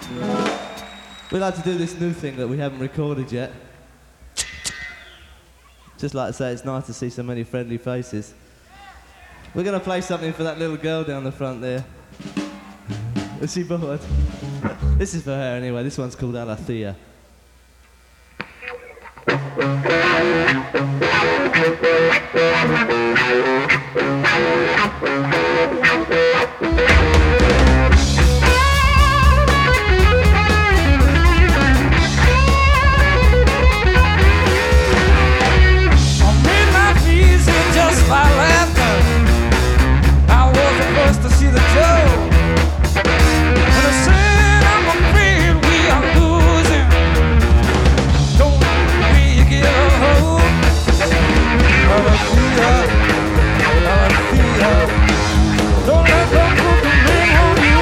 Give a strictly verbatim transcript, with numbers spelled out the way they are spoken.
We like to do this new thing that we haven't recorded yet. Just like to say, it's nice to see so many friendly faces. We're going to play something for that little girl down the front there. Is she bored? This is for her anyway. This one's called Alethea.